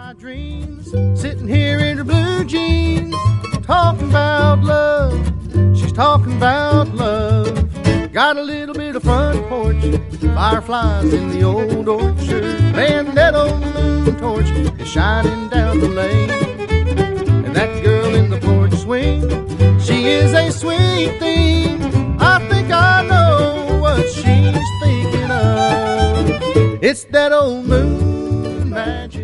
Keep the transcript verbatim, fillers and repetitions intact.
my dreams, sitting here in her blue jeans, talking about love. She's talking about love. Got a little bit of front porch, fireflies in the old orchard. Man, that old moon torch is shining down the lane. And that girl in the porch swing, she is a sweet thing. I think I know what she's thinking of. It's that old moon magic.